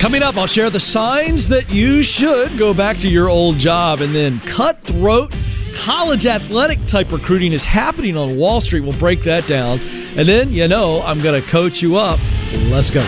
Coming up, I'll share the signs that you should go back to your old job. And then cutthroat college athletic type recruiting is happening on Wall Street. We'll break that down. And then, I'm going to coach you up. Let's go.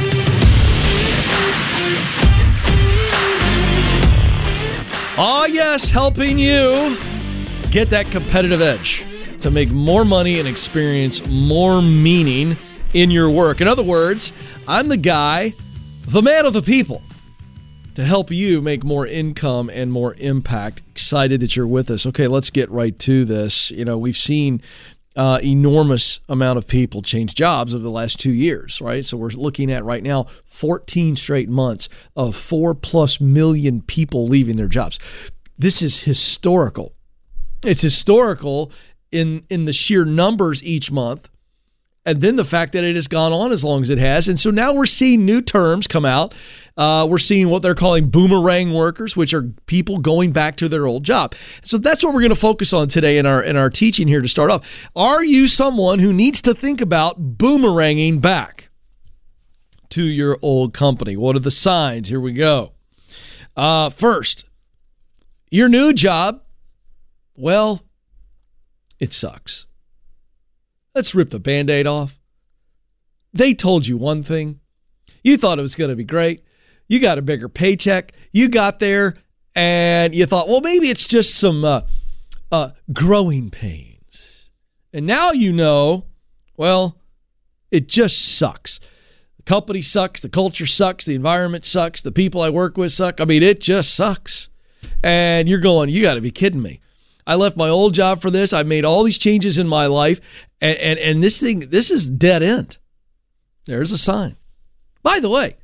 Oh, yes, helping you get that competitive edge to make more money and experience more meaning in your work. In other words, I'm the guy, the man of the people, to help you make more income and more impact. Excited that you're with us. Okay, let's get right to this. We've seen enormous amount of people change jobs over the last 2 years, right? So we're looking at right now 14 straight months of 4+ million people leaving their jobs. This is historical. It's historical in the sheer numbers each month, and then the fact that it has gone on as long as it has. And so now we're seeing new terms come out. We're seeing what they're calling boomerang workers, which are people going back to their old job. So that's what we're going to focus on today in our teaching here to start off. Are you someone who needs to think about boomeranging back to your old company? What are the signs? Here we go. First, your new job, well, it sucks. Let's rip the Band-Aid off. They told you one thing. You thought it was going to be great. You got a bigger paycheck. You got there and you thought, well, maybe it's just some growing pains. And now well, it just sucks. The company sucks. The culture sucks. The environment sucks. The people I work with suck. It just sucks. And you're going, you got to be kidding me. I left my old job for this. I made all these changes in my life. And this is dead end. There's a sign. By the way,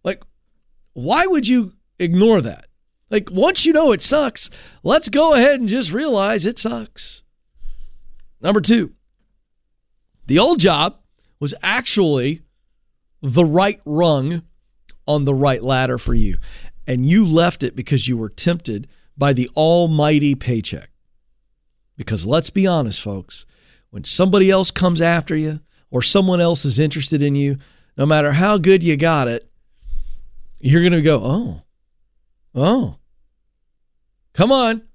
why would you ignore that? Once you know it sucks, let's go ahead and just realize it sucks. Number 2, the old job was actually the right rung on the right ladder for you. And you left it because you were tempted by the almighty paycheck. Because let's be honest, folks, when somebody else comes after you or someone else is interested in you, no matter how good you got it, you're going to go, oh, come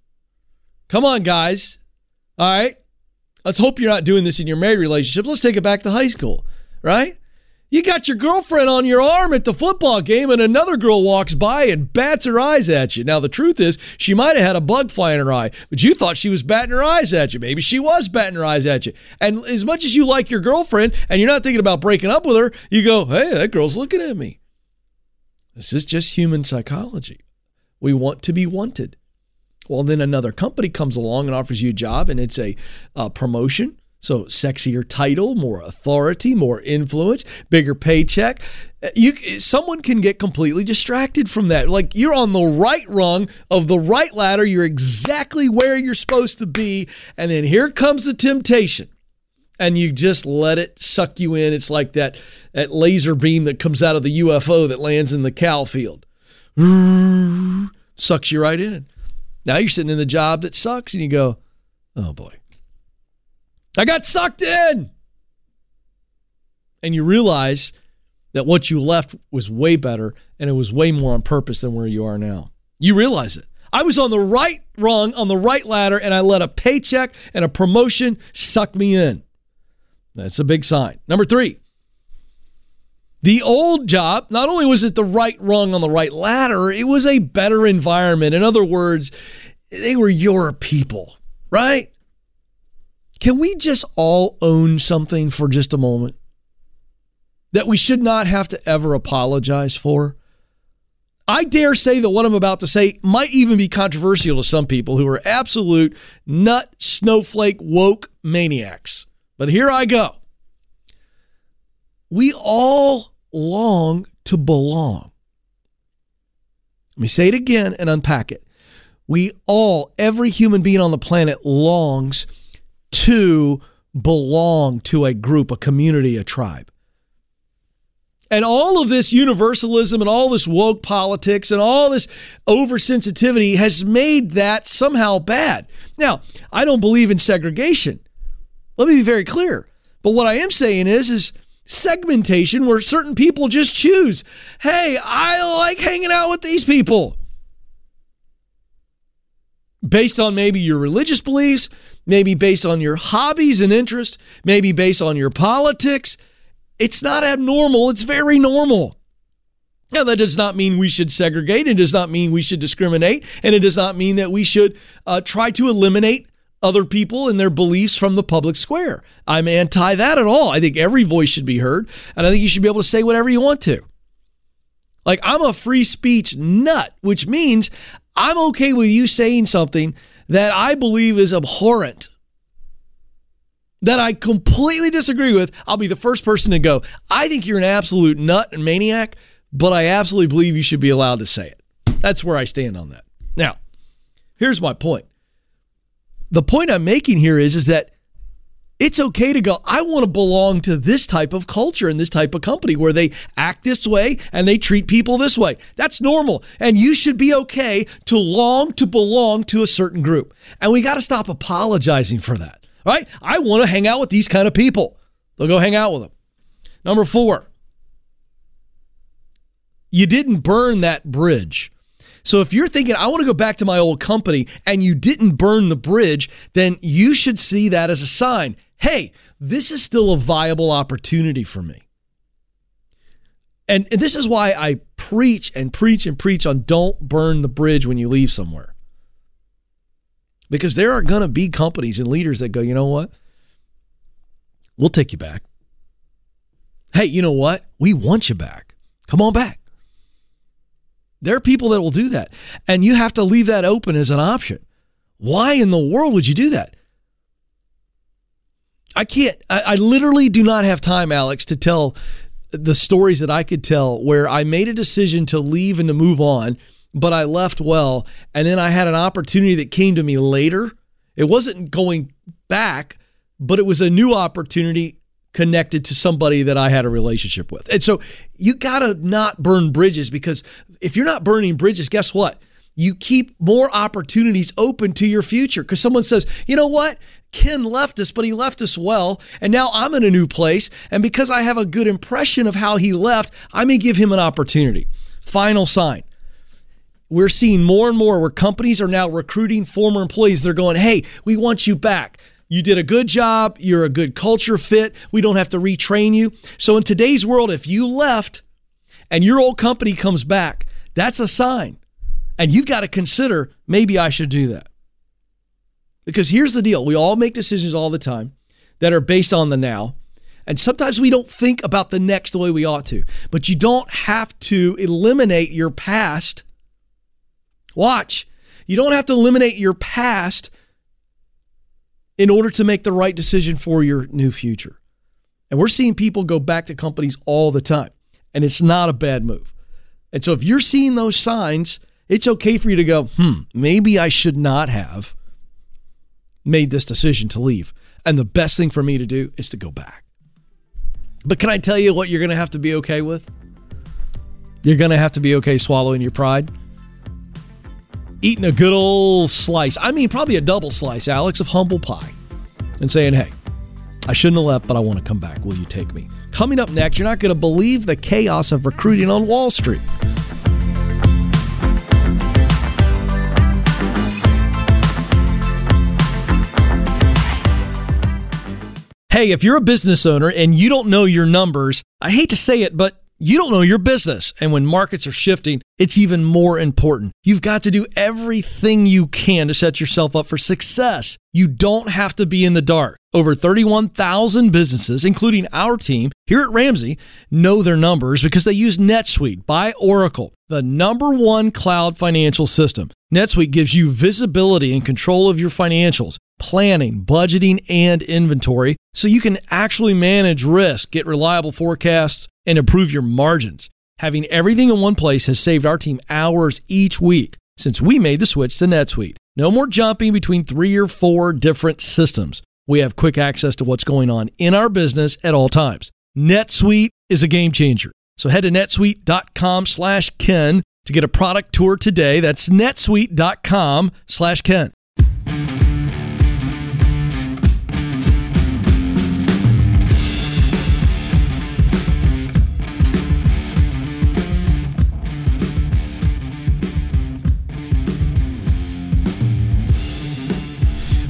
on, guys. All right. Let's hope you're not doing this in your married relationship. Let's take it back to high school, right? You got your girlfriend on your arm at the football game and another girl walks by and bats her eyes at you. Now, the truth is she might have had a bug fly in her eye, but you thought she was batting her eyes at you. Maybe she was batting her eyes at you. And as much as you like your girlfriend and you're not thinking about breaking up with her, you go, hey, that girl's looking at me. This is just human psychology. We want to be wanted. Well, then another company comes along and offers you a job, and it's a promotion. So sexier title, more authority, more influence, bigger paycheck. Someone can get completely distracted from that. You're on the right rung of the right ladder. You're exactly where you're supposed to be. And then here comes the temptation. And you just let it suck you in. It's like that laser beam that comes out of the UFO that lands in the cow field. Sucks you right in. Now you're sitting in the job that sucks and you go, oh boy, I got sucked in. And you realize that what you left was way better and it was way more on purpose than where you are now. You realize it. I was on the right rung, on the right ladder, and I let a paycheck and a promotion suck me in. That's a big sign. Number 3, the old job, not only was it the right rung on the right ladder, it was a better environment. In other words, they were your people, right? Can we just all own something for just a moment that we should not have to ever apologize for? I dare say that what I'm about to say might even be controversial to some people who are absolute nut, snowflake, woke maniacs. But here I go. We all long to belong. Let me say it again and unpack it. Every human being on the planet longs to belong to a group, a community, a tribe. And all of this universalism and all this woke politics and all this oversensitivity has made that somehow bad. Now, I don't believe in segregation. Let me be very clear. But what I am saying is segmentation where certain people just choose, hey, I like hanging out with these people. Based on maybe your religious beliefs, maybe based on your hobbies and interests, maybe based on your politics. It's not abnormal. It's very normal. Now, that does not mean we should segregate. It does not mean we should discriminate. And it does not mean that we should try to eliminate other people and their beliefs from the public square. I'm anti that at all. I think every voice should be heard. And I think you should be able to say whatever you want to. Like, I'm a free speech nut, which means I'm okay with you saying something that I believe is abhorrent, that I completely disagree with. I'll be the first person to go, I think you're an absolute nut and maniac, but I absolutely believe you should be allowed to say it. That's where I stand on that. Now, here's my point. The point I'm making here is that it's okay to go, I want to belong to this type of culture and this type of company where they act this way and they treat people this way. That's normal. And you should be okay to long to belong to a certain group. And we got to stop apologizing for that. All right? I want to hang out with these kind of people. They'll go hang out with them. Number 4, you didn't burn that bridge. So if you're thinking, I want to go back to my old company and you didn't burn the bridge, then you should see that as a sign. Hey, this is still a viable opportunity for me. And this is why I preach and preach and preach on don't burn the bridge when you leave somewhere. Because there are going to be companies and leaders that go, you know what? We'll take you back. Hey, you know what? We want you back. Come on back. There are people that will do that. And you have to leave that open as an option. Why in the world would you do that? I literally do not have time, Alex, to tell the stories that I could tell where I made a decision to leave and to move on, but I left well. And then I had an opportunity that came to me later. It wasn't going back, but it was a new opportunity connected to somebody that I had a relationship with. And so you got to not burn bridges, because if you're not burning bridges, guess what? You keep more opportunities open to your future, because someone says, you know what? Ken left us, but he left us well. And now I'm in a new place. And because I have a good impression of how he left, I may give him an opportunity. Final sign. We're seeing more and more where companies are now recruiting former employees. They're going, hey, we want you back. You did a good job. You're a good culture fit. We don't have to retrain you. So in today's world, if you left and your old company comes back, that's a sign. And you've got to consider, maybe I should do that. Because here's the deal. We all make decisions all the time that are based on the now. And sometimes we don't think about the next the way we ought to. But you don't have to eliminate your past. Watch. You don't have to eliminate your past in order to make the right decision for your new future. And we're seeing people go back to companies all the time. And it's not a bad move. And so if you're seeing those signs, it's okay for you to go, maybe I should not have made this decision to leave. And the best thing for me to do is to go back. But can I tell you what you're going to have to be okay with? You're going to have to be okay swallowing your pride. Eating a good old slice, probably a double slice, Alex, of humble pie. And saying, hey, I shouldn't have left, but I want to come back. Will you take me? Coming up next, you're not going to believe the chaos of recruiting on Wall Street. Hey, if you're a business owner and you don't know your numbers, I hate to say it, but you don't know your business. And when markets are shifting, it's even more important. You've got to do everything you can to set yourself up for success. You don't have to be in the dark. Over 31,000 businesses, including our team here at Ramsey, know their numbers because they use NetSuite by Oracle, the #1 cloud financial system. NetSuite gives you visibility and control of your financials, planning, budgeting, and inventory, so you can actually manage risk, get reliable forecasts, and improve your margins. Having everything in one place has saved our team hours each week since we made the switch to NetSuite. No more jumping between 3 or 4 different systems. We have quick access to what's going on in our business at all times. NetSuite is a game changer. So head to netsuite.com/Ken to get a product tour today. That's netsuite.com/Ken.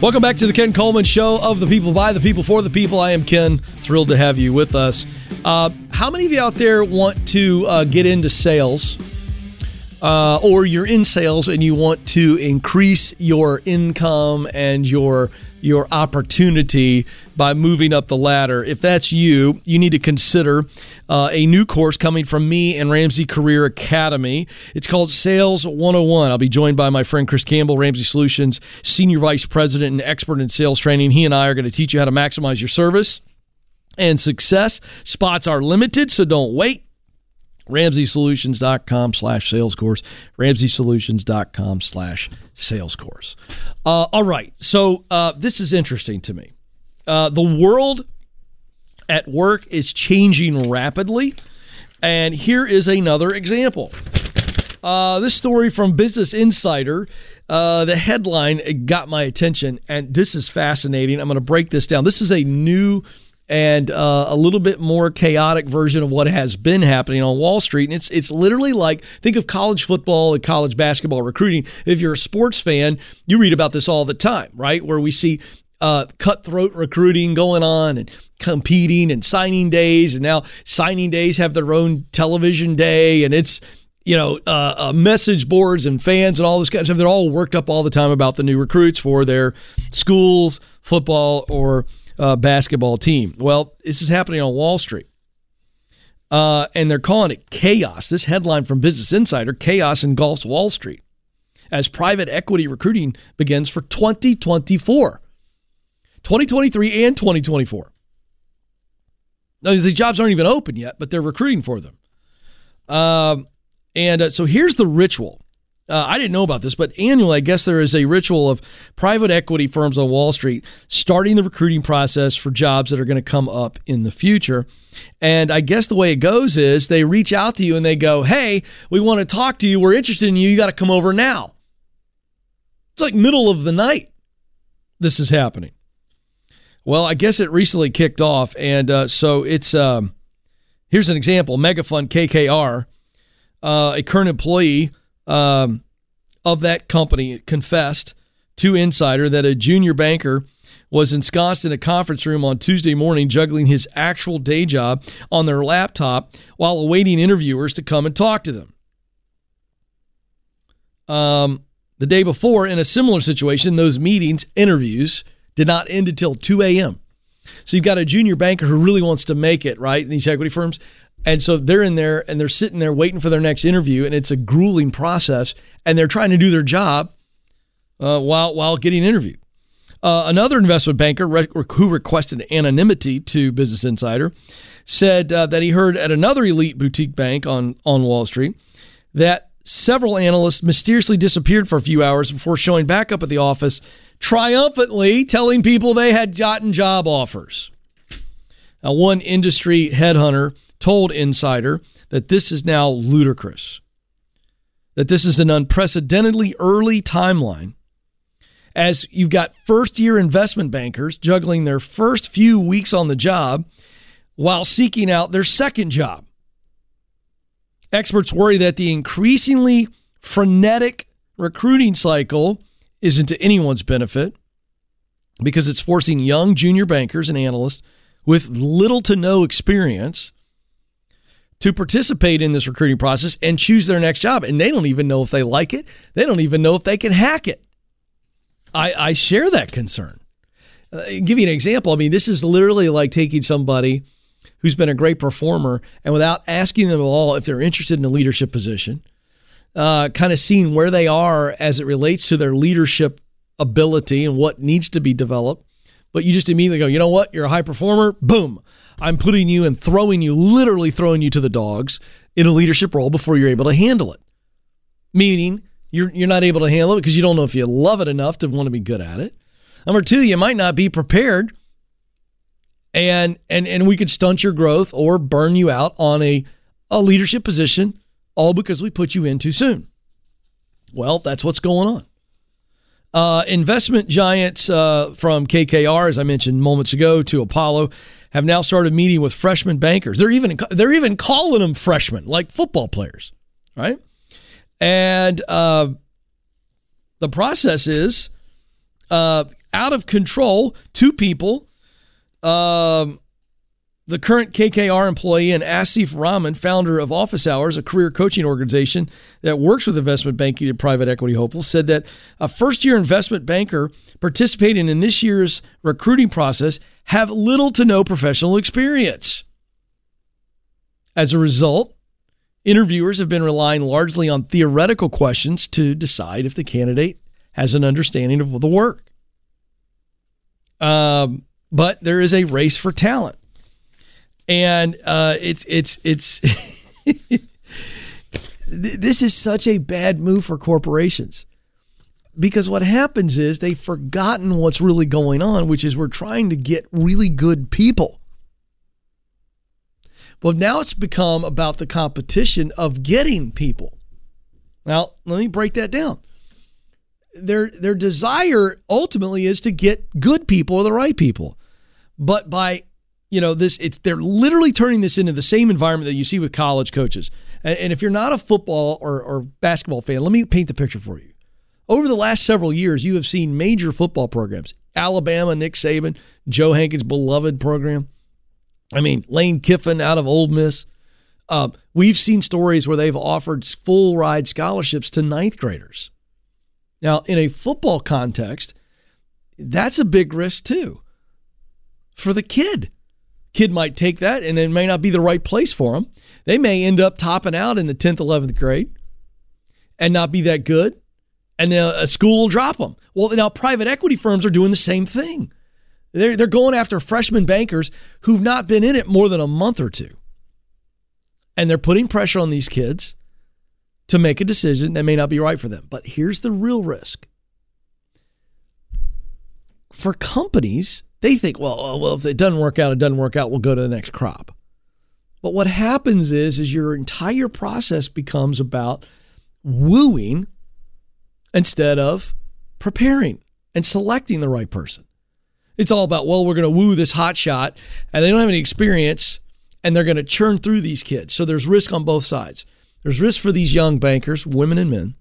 Welcome back to the Ken Coleman Show, of the people, by the people, for the people. I am Ken. Thrilled to have you with us. How many of you out there want to get into sales, or you're in sales and you want to increase your income and your opportunity by moving up the ladder? If that's you, you need to consider a new course coming from me and Ramsey Career Academy. It's called Sales 101. I'll be joined by my friend Chris Campbell, Ramsey Solutions Senior Vice President and expert in sales training. He and I are going to teach you how to maximize your service and success. Spots are limited, so don't wait. RamseySolutions.com/sales course. RamseySolutions.com/sales course. All right. So this is interesting to me. The world at work is changing rapidly. And here is another example. This story from Business Insider, the headline got my attention, and this is fascinating. I'm going to break this down. This is a new and a little bit more chaotic version of what has been happening on Wall Street. And it's literally like, think of college football and college basketball recruiting. If you're a sports fan, you read about this all the time, right? Where we see cutthroat recruiting going on and competing and signing days. And now signing days have their own television day. And it's, message boards and fans and all this kind of stuff. They're all worked up all the time about the new recruits for their schools, football, or basketball team. Well, this is happening on Wall Street. And they're calling it chaos. This headline from Business Insider, chaos engulfs Wall Street as private equity recruiting begins for 2024. 2023 and 2024. Now, the jobs aren't even open yet, but they're recruiting for them. So here's the ritual. I didn't know about this, but annually, I guess there is a ritual of private equity firms on Wall Street starting the recruiting process for jobs that are going to come up in the future. And I guess the way it goes is they reach out to you and they go, hey, we want to talk to you. We're interested in you. You got to come over now. It's like middle of the night. This is happening. Well, I guess it recently kicked off. And so it's, here's an example. Megafund KKR, a current employee of that company, confessed to Insider that a junior banker was ensconced in a conference room on Tuesday morning, juggling his actual day job on their laptop while awaiting interviewers to come and talk to them. The day before, in a similar situation, those interviews did not end until 2 a.m. So you've got a junior banker who really wants to make it, right, in these equity firms. And so they're in there and they're sitting there waiting for their next interview, and it's a grueling process, and they're trying to do their job while getting interviewed. Another investment banker who requested anonymity to Business Insider said that he heard at another elite boutique bank on Wall Street that several analysts mysteriously disappeared for a few hours before showing back up at the office, triumphantly telling people they had gotten job offers. Now, one industry headhunter told Insider that this is now ludicrous, that this is an unprecedentedly early timeline, as you've got first-year investment bankers juggling their first few weeks on the job while seeking out their second job. Experts worry that the increasingly frenetic recruiting cycle isn't to anyone's benefit because it's forcing young junior bankers and analysts with little to no experience to participate in this recruiting process and choose their next job. And they don't even know if they like it. They don't even know if they can hack it. I share that concern. Give you an example. I mean, this is literally like taking somebody who's been a great performer and without asking them at all if they're interested in a leadership position, kind of seeing where they are as it relates to their leadership ability and what needs to be developed. But you just immediately go, you know what? You're a high performer. Boom. I'm putting you and literally throwing you to the dogs in a leadership role before you're able to handle it. Meaning you're not able to handle it because you don't know if you love it enough to want to be good at it. Number two, you might not be prepared, and we could stunt your growth or burn you out on a leadership position, all because we put you in too soon. Well, that's what's going on. Investment giants from KKR, as I mentioned moments ago, to Apollo, have now started meeting with freshman bankers. They're even calling them freshmen, like football players, right? And the process is out of control. Two people, the current KKR employee and Asif Rahman, founder of Office Hours, a career coaching organization that works with investment banking and private equity hopefuls, said that a first-year investment banker participating in this year's recruiting process have little to no professional experience. As a result, interviewers have been relying largely on theoretical questions to decide if the candidate has an understanding of the work. But there is a race for talent. And it's this is such a bad move for corporations, because what happens is they've forgotten what's really going on, which is we're trying to get really good people. Well, now it's become about the competition of getting people. Now, let me break that down. Their desire ultimately is to get good people or the right people. But by they're literally turning this into the same environment that you see with college coaches. And if you're not a football or basketball fan, let me paint the picture for you. Over the last several years, you have seen major football programs. Alabama, Nick Saban, Joe Hankins' beloved program. I mean, Lane Kiffin out of Ole Miss. We've seen stories where they've offered full ride scholarships to ninth graders. Now, in a football context, that's a big risk too for the kid. Kid might take that, and it may not be the right place for them. They may end up topping out in the 10th, 11th grade and not be that good, and then a school will drop them. Well, now private equity firms are doing the same thing. They're going after freshman bankers who've not been in it more than a month or two, and they're putting pressure on these kids to make a decision that may not be right for them. But here's the real risk. For companies, they think, well, if it doesn't work out, we'll go to the next crop. But what happens is your entire process becomes about wooing instead of preparing and selecting the right person. It's all about, well, we're going to woo this hot shot, and they don't have any experience, and they're going to churn through these kids. So there's risk on both sides. There's risk for these young bankers, women and men,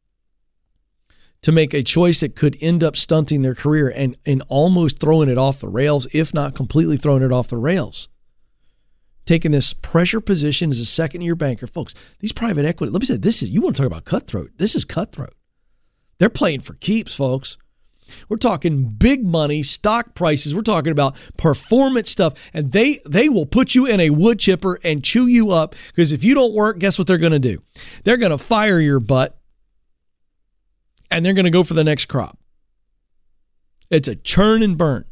to make a choice that could end up stunting their career and almost throwing it off the rails, if not completely throwing it off the rails. Taking this pressure position as a second-year banker. Folks, these private equity, let me say, you want to talk about cutthroat. This is cutthroat. They're playing for keeps, folks. We're talking big money, stock prices. We're talking about performance stuff. And they will put you in a wood chipper and chew you up, because if you don't work, guess what they're going to do? They're going to fire your butt, and they're going to go for the next crop. It's a churn and burn.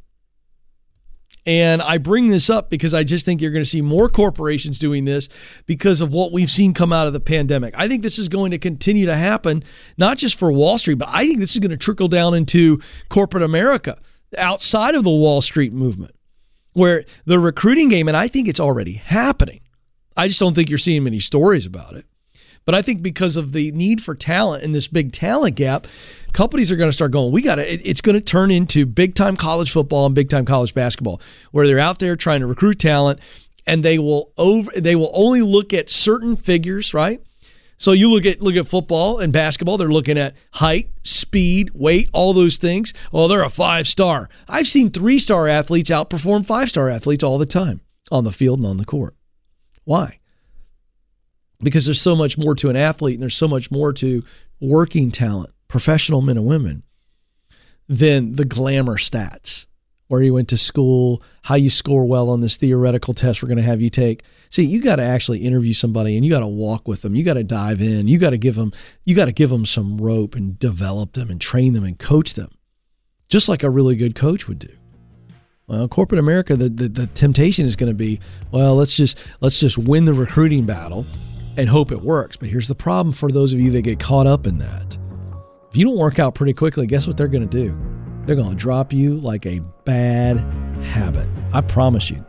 And I bring this up because I just think you're going to see more corporations doing this because of what we've seen come out of the pandemic. I think this is going to continue to happen, not just for Wall Street, but I think this is going to trickle down into corporate America outside of the Wall Street movement, where the recruiting game, and I think it's already happening. I just don't think you're seeing many stories about it. But I think because of the need for talent and this big talent gap, companies are going to start going, it's going to turn into big-time college football and big-time college basketball, where they're out there trying to recruit talent, and they will only look at certain figures, right? So you look at football and basketball, they're looking at height, speed, weight, all those things. Oh, they're a 5-star. I've seen 3-star athletes outperform 5-star athletes all the time on the field and on the court. Why? Because there's so much more to an athlete, and there's so much more to working talent, professional men and women, than the glamour stats, where you went to school, how you score well on this theoretical test we're going to have you take. See, you got to actually interview somebody, and you got to walk with them. You got to dive in. You got to give them some rope and develop them and train them and coach them, just like a really good coach would do. Well, corporate America, the temptation is going to be, well, let's just win the recruiting battle and hope it works. But here's the problem for those of you that get caught up in that. If you don't work out pretty quickly, guess what they're going to do? They're going to drop you like a bad habit. I promise you.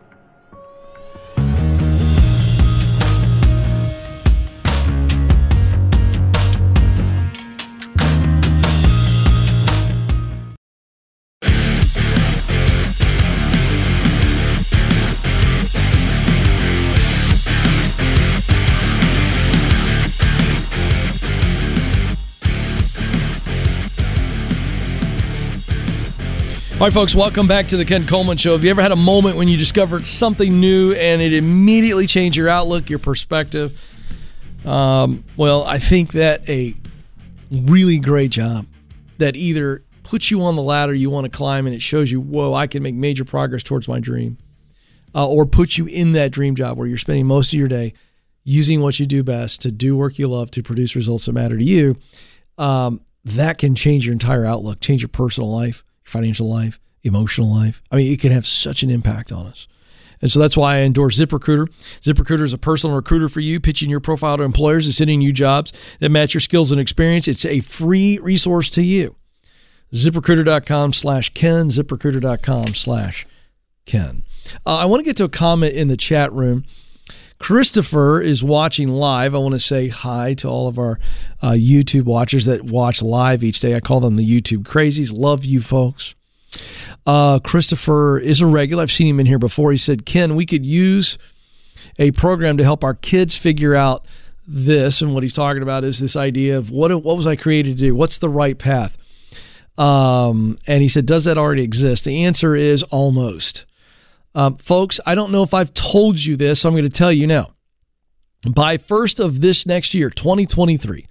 All right, folks, welcome back to the Ken Coleman Show. Have you ever had a moment when you discovered something new and it immediately changed your outlook, your perspective? Well, I think that a really great job that either puts you on the ladder you want to climb and it shows you, whoa, I can make major progress towards my dream, or puts you in that dream job where you're spending most of your day using what you do best to do work you love to produce results that matter to you. That can change your entire outlook, change your personal life, your financial life, emotional life. I mean, it can have such an impact on us. And so that's why I endorse ZipRecruiter. ZipRecruiter is a personal recruiter for you, pitching your profile to employers and sending you jobs that match your skills and experience. It's a free resource to you. ZipRecruiter.com/Ken, ZipRecruiter.com/Ken. I want to get to a comment in the chat room. Christopher is watching live. I want to say hi to all of our YouTube watchers that watch live each day. I call them the YouTube crazies. Love you folks. Christopher is a regular. I've seen him in here before. He said, Ken, we could use a program to help our kids figure out this. And what he's talking about is this idea of what was I created to do? What's the right path? And he said, does that already exist? The answer is almost. Folks, I don't know if I've told you this, so I'm going to tell you now. By first of this next year, 2023,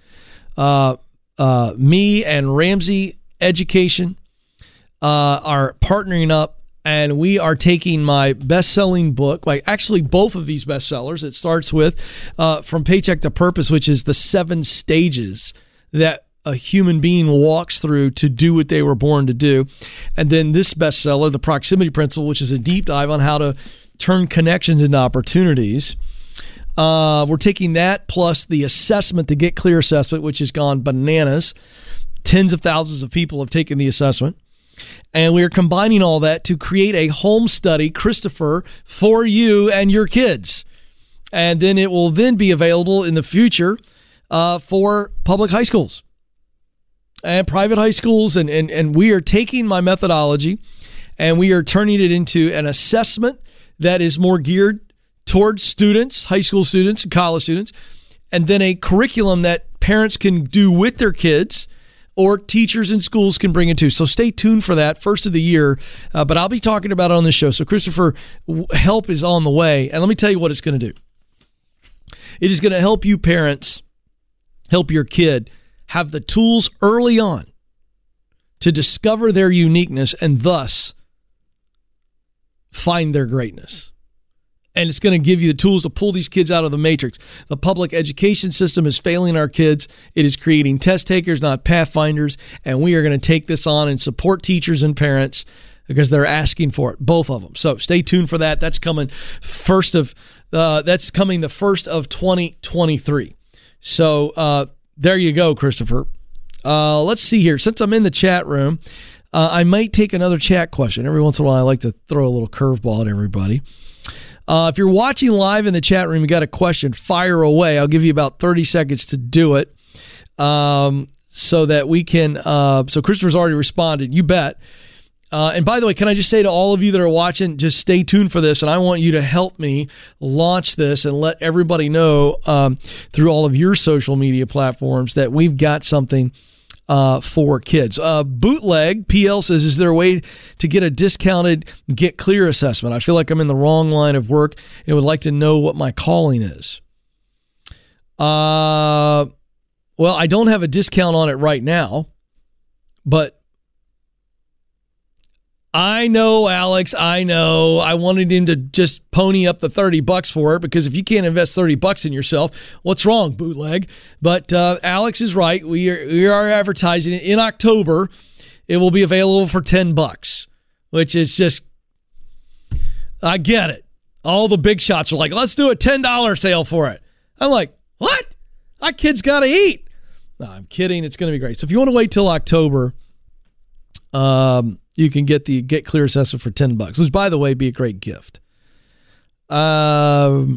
me and Ramsey Education are partnering up, and we are taking my best-selling book, like actually both of these bestsellers. It starts with From Paycheck to Purpose, which is the 7 stages that a human being walks through to do what they were born to do. And then this bestseller, The Proximity Principle, which is a deep dive on how to turn connections into opportunities. We're taking that plus the assessment, the Get Clear assessment, which has gone bananas. Tens of thousands of people have taken the assessment. And we are combining all that to create a home study, Christopher, for you and your kids. And then it will then be available in the future for public high schools and private high schools. And we are taking my methodology and we are turning it into an assessment that is more geared towards students, high school students and college students, and then a curriculum that parents can do with their kids or teachers in schools can bring it to. So stay tuned for that, first of the year. But I'll be talking about it on this show. So Christopher, help is on the way. And let me tell you what it's going to do. It is going to help you parents, help your kid have the tools early on to discover their uniqueness and thus find their greatness. And it's going to give you the tools to pull these kids out of the matrix. The public education system is failing our kids. It is creating test takers, not pathfinders. And we are going to take this on and support teachers and parents because they're asking for it, both of them. So stay tuned for that. That's coming the first of 2023. So there you go, Christopher. Let's see here. Since I'm in the chat room, I might take another chat question. Every once in a while, I like to throw a little curveball at everybody. If you're watching live in the chat room, you got a question, fire away. I'll give you about 30 seconds to do it so that we can. So Christopher's already responded. You bet. And by the way, can I just say to all of you that are watching, just stay tuned for this. And I want you to help me launch this and let everybody know through all of your social media platforms that we've got something for kids. Bootleg PL says, is there a way to get a discounted Get Clear assessment? I feel like I'm in the wrong line of work and would like to know what my calling is. Well, I don't have a discount on it right now, but I know, Alex, I know. I wanted him to just pony up the $30 for it because if you can't invest $30 in yourself, what's wrong, Bootleg? But Alex is right. We are advertising it in October. It will be available for $10, which is just, I get it. All the big shots are like, let's do a $10 sale for it. I'm like, what? Our kids got to eat. No, I'm kidding. It's going to be great. So if you want to wait till October, you can get the Get Clear assessment for $10, which, by the way, be a great gift. Where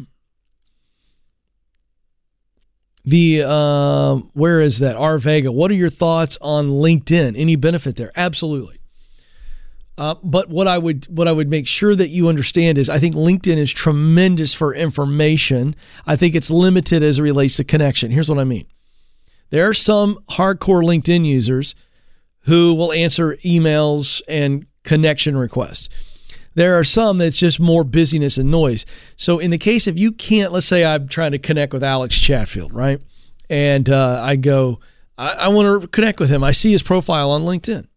is that? R. Vega. What are your thoughts on LinkedIn? Any benefit there? Absolutely. But what I would make sure that you understand is I think LinkedIn is tremendous for information. I think it's limited as it relates to connection. Here's what I mean. There are some hardcore LinkedIn users who will answer emails and connection requests. There are some that's just more busyness and noise. So in the case if you can't, let's say I'm trying to connect with Alex Chatfield, right? And I go, I want to connect with him. I see his profile on LinkedIn.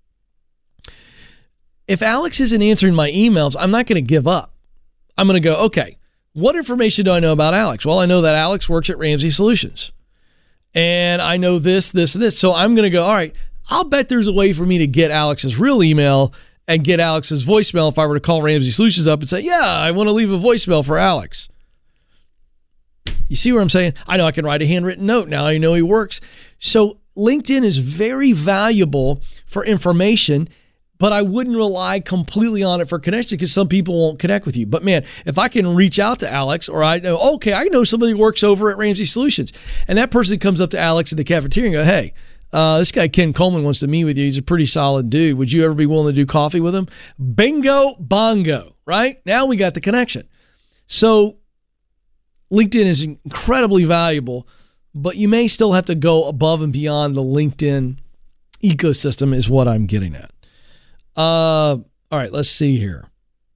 If Alex isn't answering my emails, I'm not going to give up. I'm going to go, okay, what information do I know about Alex? Well, I know that Alex works at Ramsey Solutions. And I know this, this, and this. So I'm going to go, all right, I'll bet there's a way for me to get Alex's real email and get Alex's voicemail if I were to call Ramsey Solutions up and say, yeah, I want to leave a voicemail for Alex. You see what I'm saying? I know I can write a handwritten note. Now I know he works. So LinkedIn is very valuable for information, but I wouldn't rely completely on it for connection because some people won't connect with you. But man, if I can reach out to Alex, or I know, okay, I know somebody who works over at Ramsey Solutions, and that person comes up to Alex in the cafeteria and go, hey, this guy Ken Coleman wants to meet with you. He's a pretty solid dude. Would you ever be willing to do coffee with him? Bingo, bongo, right? Now we got the connection. So LinkedIn is incredibly valuable, but you may still have to go above and beyond the LinkedIn ecosystem is what I'm getting at. All right, let's see here.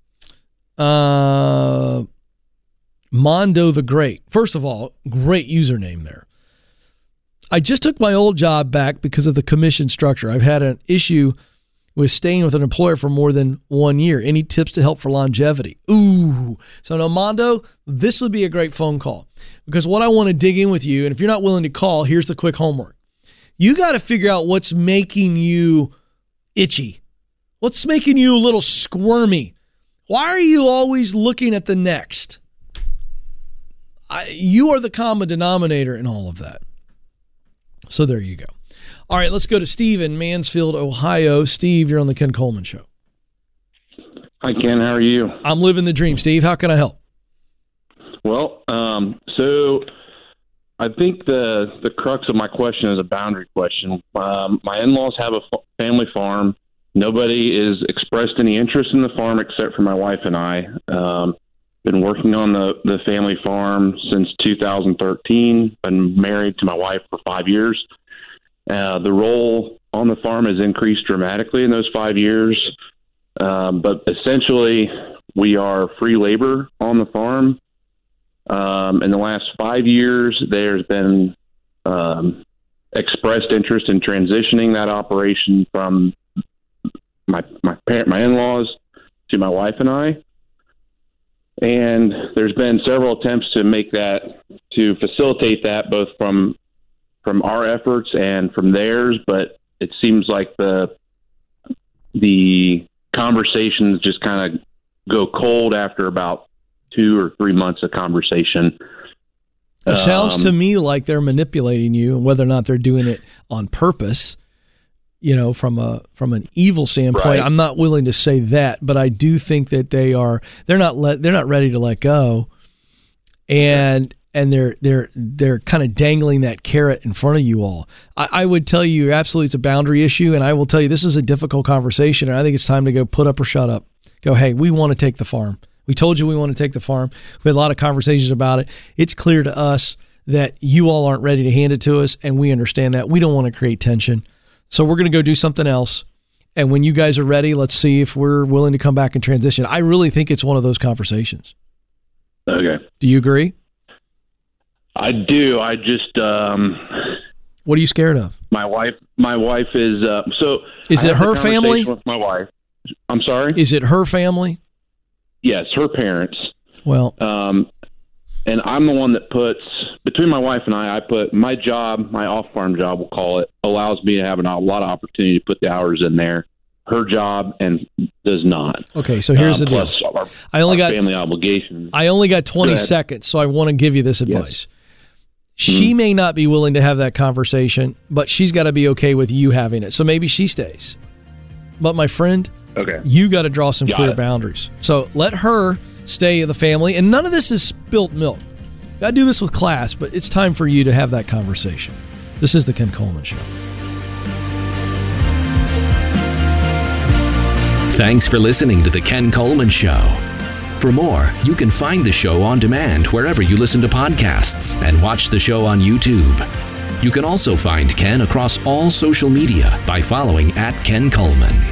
Mondo the Great. First of all, great username there. I just took my old job back because of the commission structure. I've had an issue with staying with an employer for more than 1 year. Any tips to help for longevity? Ooh. So now, Mondo, this would be a great phone call because what I want to dig in with you, and if you're not willing to call, here's the quick homework. You got to figure out what's making you itchy. What's making you a little squirmy? Why are you always looking at the next? You are the common denominator in all of that. So there you go. All right, let's go to Steve in Mansfield, Ohio. Steve, you're on the Ken Coleman Show. Hi, Ken. How are you? I'm living the dream, Steve. How can I help? Well, so I think the crux of my question is a boundary question. My in-laws have a family farm. Nobody has expressed any interest in the farm except for my wife and I. Been working on the family farm since 2013. Been married to my wife for 5 years. The role on the farm has increased dramatically in those 5 years. But essentially, we are free labor on the farm. In the last 5 years, there's been expressed interest in transitioning that operation from my in-laws to my wife and I. And there's been several attempts to facilitate that, both from our efforts and from theirs, but it seems like the conversations just kind of go cold after about 2 or 3 months of conversation. It sounds to me like they're manipulating you, and whether or not they're doing it on purpose, from an evil standpoint, right. I'm not willing to say that, but I do think that they're not ready to let go, and they're kind of dangling that carrot in front of you all. I would tell you absolutely it's a boundary issue, and I will tell you this is a difficult conversation, and I think it's time to go put up or shut up. Go, hey, we want to take the farm. We told you we want to take the farm. We had a lot of conversations about it. It's clear to us that you all aren't ready to hand it to us, and we understand that. We don't want to create tension. So we're going to go do something else. And when you guys are ready, let's see if we're willing to come back and transition. I really think it's one of those conversations. Okay. Do you agree? I do. I just... what are you scared of? My wife is... Is it her family? With my wife. I'm sorry? Is it her family? Yes, her parents. Well... and I'm the one that puts, between my wife and I put my job, my off-farm job, we'll call it, allows me to have a lot of opportunity to put the hours in there. Her job and does not. Okay, so here's the deal. I only got family obligations. I only got 20 seconds, so I want to give you this advice. Yes. She may not be willing to have that conversation, but she's got to be okay with you having it. So maybe she stays. But my friend, okay, you got to draw some clear boundaries. So let her stay in the family, and none of this is spilt milk. I do this with class, but it's time for you to have that conversation. This is the Ken Coleman Show. Thanks for listening to the Ken Coleman Show. For more, you can find the show on demand wherever you listen to podcasts and watch the show on YouTube. You can also find Ken across all social media by following @Ken Coleman.